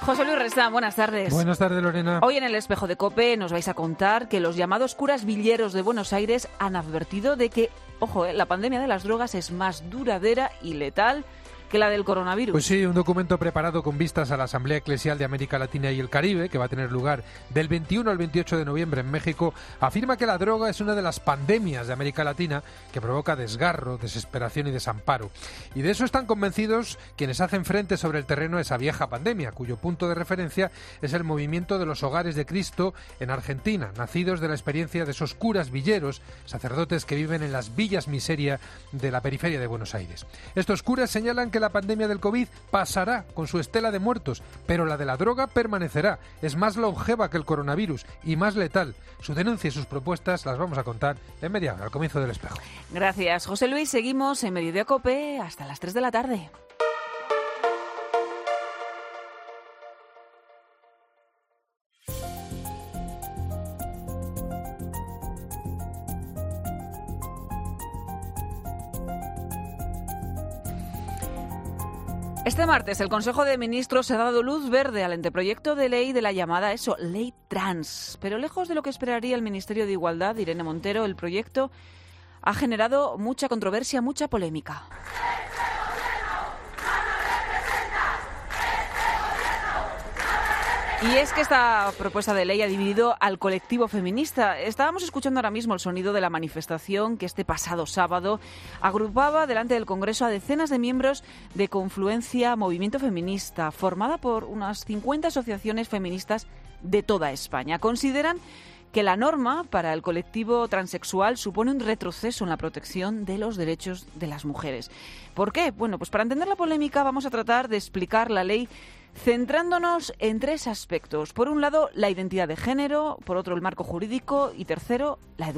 José Luis Restán, buenas tardes. Buenas tardes, Lorena. Hoy en el Espejo de COPE nos vais a contar que los llamados curas villeros de Buenos Aires han advertido de que, ojo, la pandemia de las drogas es más duradera y letal que la del coronavirus. Pues sí, un documento preparado con vistas a la Asamblea Eclesial de América Latina y el Caribe, que va a tener lugar del 21 al 28 de noviembre en México, afirma que la droga es una de las pandemias de América Latina que provoca desgarro, desesperación y desamparo. Y de eso están convencidos quienes hacen frente sobre el terreno a esa vieja pandemia, cuyo punto de referencia es el movimiento de los Hogares de Cristo en Argentina, nacidos de la experiencia de esos curas villeros, sacerdotes que viven en las villas miseria de la periferia de Buenos Aires. Estos curas señalan que la pandemia del COVID pasará con su estela de muertos, pero la de la droga permanecerá. Es más longeva que el coronavirus y más letal. Su denuncia y sus propuestas las vamos a contar en media hora, al comienzo del Espejo. Gracias, José Luis. Seguimos en Mediodía COPE hasta las 3 de la tarde. Este martes el Consejo de Ministros ha dado luz verde al anteproyecto de ley de la llamada ley trans. Pero lejos de lo que esperaría el Ministerio de Igualdad, Irene Montero, el proyecto ha generado mucha controversia, mucha polémica. Y es que esta propuesta de ley ha dividido al colectivo feminista. Estábamos escuchando ahora mismo el sonido de la manifestación que este pasado sábado agrupaba delante del Congreso a decenas de miembros de Confluencia Movimiento Feminista, formada por unas 50 asociaciones feministas de toda España. Consideran que la norma para el colectivo transexual supone un retroceso en la protección de los derechos de las mujeres. ¿Por qué? Bueno, pues para entender la polémica vamos a tratar de explicar la ley centrándonos en tres aspectos. Por un lado, la identidad de género, por otro, el marco jurídico y tercero, la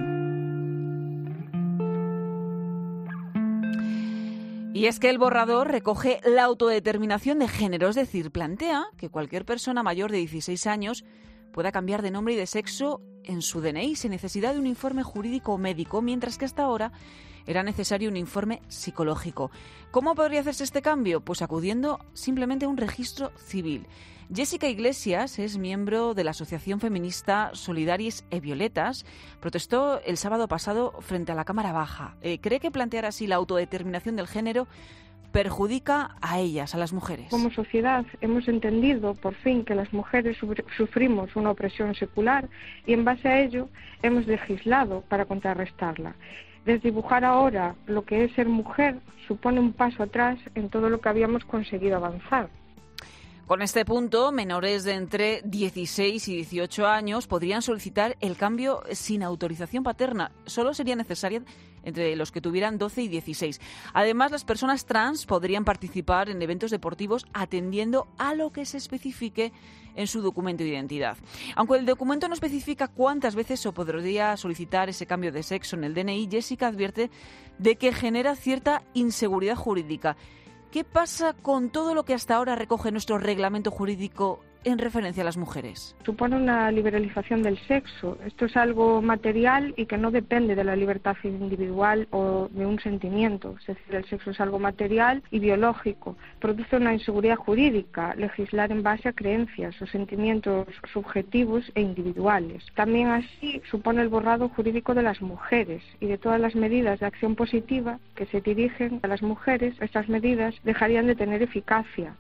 educación. Y es que el borrador recoge la autodeterminación de género, es decir, plantea que cualquier persona mayor de 16 años pueda cambiar de nombre y de sexo en su DNI sin necesidad de un informe jurídico o médico, mientras que hasta ahora era necesario un informe psicológico. ¿Cómo podría hacerse este cambio? Pues acudiendo simplemente a un registro civil. Jessica Iglesias es miembro de la asociación feminista Solidaris e Violetas. Protestó el sábado pasado frente a la Cámara Baja. Cree que plantear así la autodeterminación del género perjudica a ellas, a las mujeres. Como sociedad hemos entendido por fin que las mujeres sufrimos una opresión secular y en base a ello hemos legislado para contrarrestarla. Desdibujar ahora lo que es ser mujer supone un paso atrás en todo lo que habíamos conseguido avanzar. Con este punto, menores de entre 16 y 18 años podrían solicitar el cambio sin autorización paterna. Solo sería necesaria entre los que tuvieran 12 y 16. Además, las personas trans podrían participar en eventos deportivos atendiendo a lo que se especifique en su documento de identidad. Aunque el documento no especifica cuántas veces se podría solicitar ese cambio de sexo en el DNI, Jessica advierte de que genera cierta inseguridad jurídica. ¿Qué pasa con todo lo que hasta ahora recoge nuestro reglamento jurídico en referencia a las mujeres? Supone una liberalización del sexo. Esto es algo material y que no depende de la libertad individual o de un sentimiento. Es decir, el sexo es algo material y biológico. Produce una inseguridad jurídica, legislar en base a creencias o sentimientos subjetivos e individuales. También así supone el borrado jurídico de las mujeres y de todas las medidas de acción positiva que se dirigen a las mujeres. Estas medidas dejarían de tener eficacia.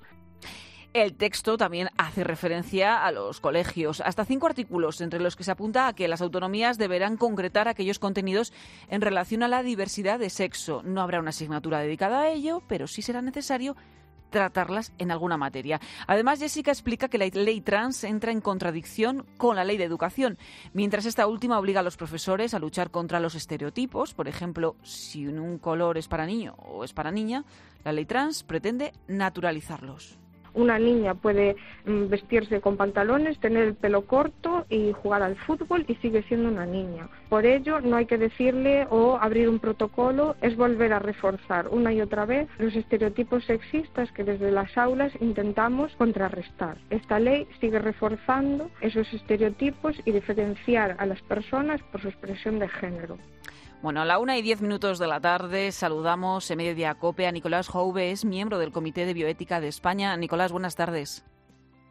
El texto también hace referencia a los colegios. Hasta 5 artículos, entre los que se apunta a que las autonomías deberán concretar aquellos contenidos en relación a la diversidad de sexo. No habrá una asignatura dedicada a ello, pero sí será necesario tratarlas en alguna materia. Además, Jessica explica que la ley trans entra en contradicción con la ley de educación, mientras esta última obliga a los profesores a luchar contra los estereotipos. Por ejemplo, si un color es para niño o es para niña, la ley trans pretende naturalizarlos. Una niña puede vestirse con pantalones, tener el pelo corto y jugar al fútbol y sigue siendo una niña. Por ello, no hay que decirle o abrir un protocolo, es volver a reforzar una y otra vez los estereotipos sexistas que desde las aulas intentamos contrarrestar. Esta ley sigue reforzando esos estereotipos y diferenciar a las personas por su expresión de género. Bueno, a la 1:10 de la tarde saludamos en Mediodía COPE a Nicolás Jouve, es miembro del Comité de Bioética de España. Nicolás, buenas tardes.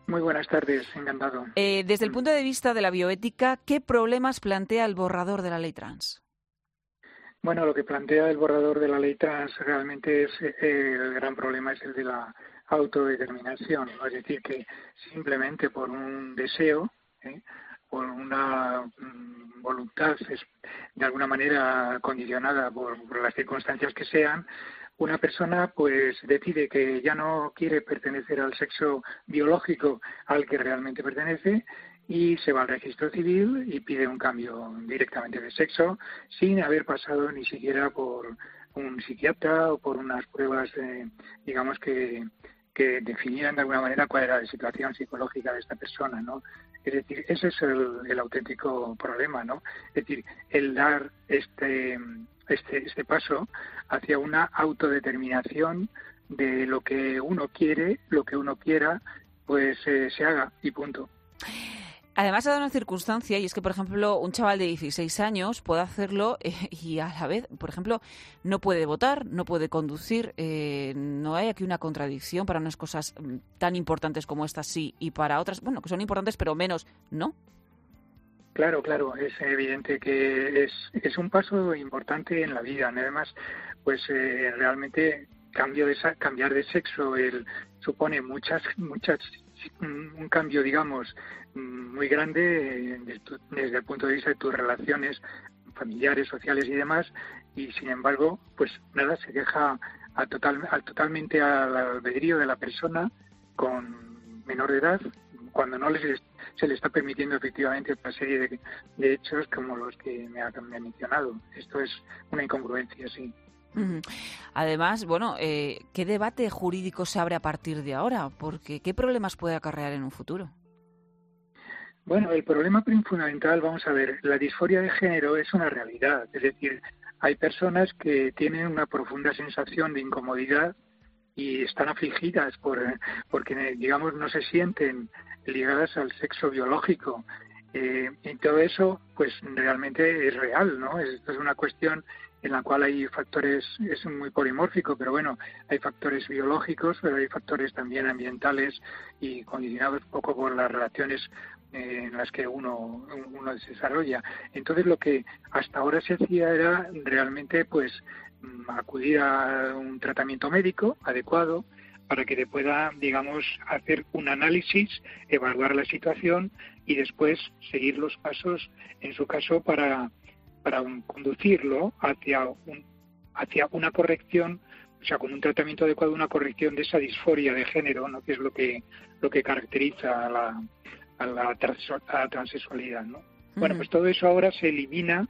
Muy buenas tardes, encantado. Desde el punto de vista de la bioética, ¿qué problemas plantea el borrador de la ley trans? Bueno, lo que plantea el borrador de la ley trans realmente es el gran problema es el de la autodeterminación, ¿no? Es decir, que simplemente por un deseo, por una voluntad de alguna manera condicionada por las circunstancias que sean, una persona pues decide que ya no quiere pertenecer al sexo biológico al que realmente pertenece y se va al registro civil y pide un cambio directamente de sexo sin haber pasado ni siquiera por un psiquiatra o por unas pruebas, digamos que definieran de alguna manera cuál era la situación psicológica de esta persona, ¿no? Es decir, ese es el auténtico problema, ¿no? Es decir, el dar este paso hacia una autodeterminación de lo que uno quiere, lo que uno quiera, pues se haga y punto. Además, ha dado una circunstancia, y es que, por ejemplo, un chaval de 16 años puede hacerlo y a la vez, por ejemplo, no puede votar, no puede conducir. No hay aquí una contradicción para unas cosas tan importantes como estas, sí, y para otras, bueno, que son importantes, pero menos, ¿no? Claro, es evidente que es un paso importante en la vida, ¿no? Además, pues realmente cambiar de sexo supone un cambio, digamos, muy grande desde el punto de vista de tus relaciones familiares, sociales y demás, y sin embargo, pues nada, se deja totalmente al albedrío de la persona con menor de edad, cuando no se le está permitiendo efectivamente otra serie de hechos como los que me ha mencionado. Esto es una incongruencia, sí. Además, bueno, ¿qué debate jurídico se abre a partir de ahora? Porque ¿qué problemas puede acarrear en un futuro? Bueno, el problema fundamental, vamos a ver, la disforia de género es una realidad. Es decir, hay personas que tienen una profunda sensación de incomodidad y están afligidas porque, digamos, no se sienten ligadas al sexo biológico. Y todo eso, pues realmente es real, ¿no? Esto es una cuestión en la cual hay factores, es muy polimórfico, pero bueno, hay factores biológicos, pero hay factores también ambientales y condicionados un poco por las relaciones en las que uno se desarrolla. Entonces lo que hasta ahora se hacía era realmente pues acudir a un tratamiento médico adecuado para que te pueda, digamos, hacer un análisis, evaluar la situación y después seguir los pasos, en su caso, para conducirlo hacia una corrección, o sea, con un tratamiento adecuado, una corrección de esa disforia de género, ¿no? Que es lo que caracteriza a la transexualidad, ¿no? Bueno, pues todo eso ahora se elimina,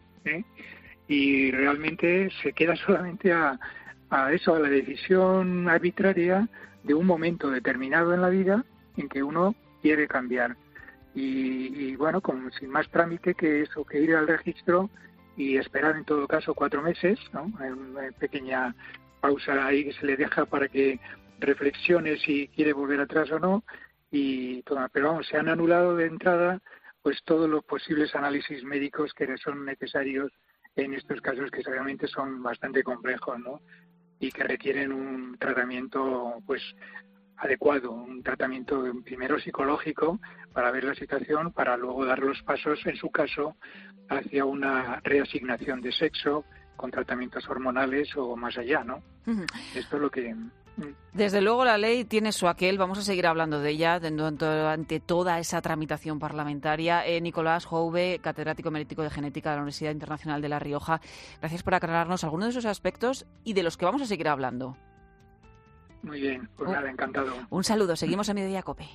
y realmente se queda solamente a la decisión arbitraria de un momento determinado en la vida en que uno quiere cambiar. Y bueno, sin más trámite que eso, que ir al registro y esperar en todo caso 4 meses, ¿no? Una pequeña pausa ahí que se le deja para que reflexione si quiere volver atrás o no. Pero vamos, se han anulado de entrada pues todos los posibles análisis médicos que son necesarios en estos casos que obviamente son bastante complejos, ¿no? Y que requieren un tratamiento pues adecuado, un tratamiento primero psicológico para ver la situación, para luego dar los pasos, en su caso, hacia una reasignación de sexo con tratamientos hormonales o más allá, ¿no? Esto es lo que... Desde luego la ley tiene su aquel, vamos a seguir hablando de ella ante toda esa tramitación parlamentaria. Nicolás Jouve, catedrático emerito de genética de la Universidad Internacional de La Rioja, gracias por aclararnos algunos de esos aspectos y de los que vamos a seguir hablando. Muy bien, pues nada, encantado. Un saludo, seguimos a Mediodía Cope.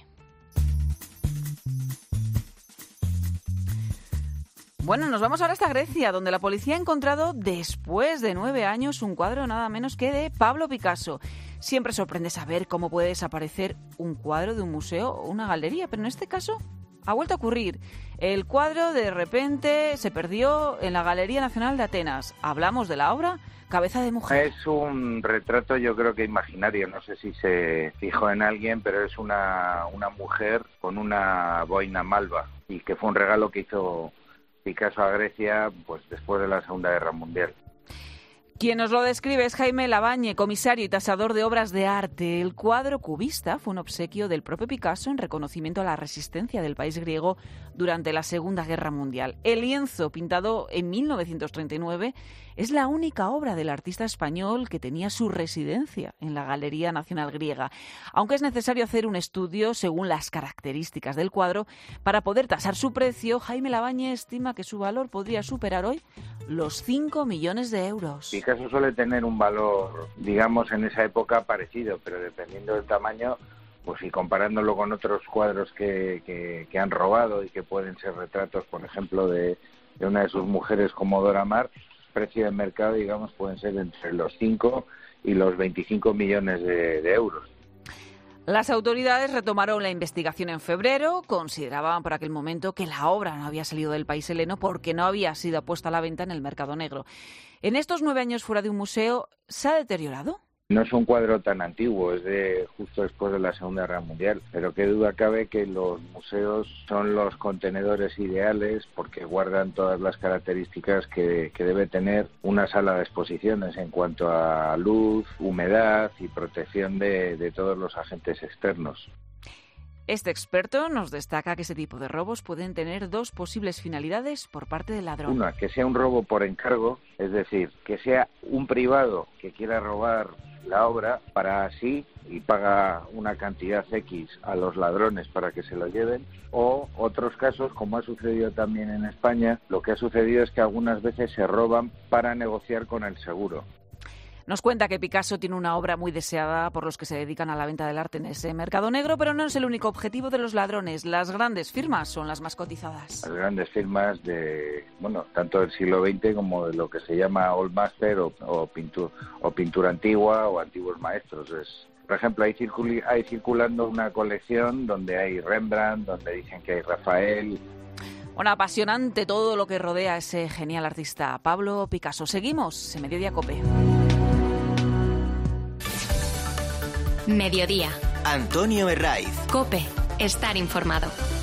Bueno, nos vamos ahora hasta Grecia, donde la policía ha encontrado, después de 9 años, un cuadro nada menos que de Pablo Picasso. Siempre sorprende saber cómo puede desaparecer un cuadro de un museo o una galería, pero en este caso ha vuelto a ocurrir. El cuadro de repente se perdió en la Galería Nacional de Atenas. Hablamos de la obra Cabeza de Mujer. Es un retrato, yo creo que imaginario, no sé si se fijó en alguien, pero es una mujer con una boina malva, y que fue un regalo que hizo Picasso a Grecia pues después de la Segunda Guerra Mundial. Quien nos lo describe es Jaime Labañe, comisario y tasador de obras de arte. El cuadro cubista fue un obsequio del propio Picasso en reconocimiento a la resistencia del país griego durante la Segunda Guerra Mundial. El lienzo, pintado en 1939, es la única obra del artista español que tenía su residencia en la Galería Nacional Griega. Aunque es necesario hacer un estudio según las características del cuadro para poder tasar su precio, Jaime Labañe estima que su valor podría superar hoy los 5 millones de euros. Picasso suele tener un valor, digamos, en esa época parecido, pero dependiendo del tamaño, pues y comparándolo con otros cuadros que han robado y que pueden ser retratos, por ejemplo, de una de sus mujeres como Dora Maar, precio de mercado, digamos, pueden ser entre los 5 y los 25 millones de euros. Las autoridades retomaron la investigación en febrero. Consideraban por aquel momento que la obra no había salido del país heleno porque no había sido puesta a la venta en el mercado negro. En estos 9 años fuera de un museo, ¿se ha deteriorado? No es un cuadro tan antiguo, es de justo después de la Segunda Guerra Mundial, pero qué duda cabe que los museos son los contenedores ideales porque guardan todas las características que debe tener una sala de exposiciones en cuanto a luz, humedad y protección de todos los agentes externos. Este experto nos destaca que ese tipo de robos pueden tener 2 posibles finalidades por parte del ladrón. Una, que sea un robo por encargo, es decir, que sea un privado que quiera robar la obra para así y paga una cantidad X a los ladrones para que se lo lleven, o otros casos, como ha sucedido también en España, lo que ha sucedido es que algunas veces se roban para negociar con el seguro. Nos cuenta que Picasso tiene una obra muy deseada por los que se dedican a la venta del arte en ese mercado negro, pero no es el único objetivo de los ladrones. Las grandes firmas son las más cotizadas. Las grandes firmas de, tanto del siglo XX como de lo que se llama Old Master o pintura antigua o antiguos maestros. Por ejemplo, hay circulando una colección donde hay Rembrandt, donde dicen que hay Rafael. Bueno, apasionante todo lo que rodea a ese genial artista, Pablo Picasso. Seguimos en Mediodía COPE. Mediodía. Antonio Herraiz. COPE. Estar informado.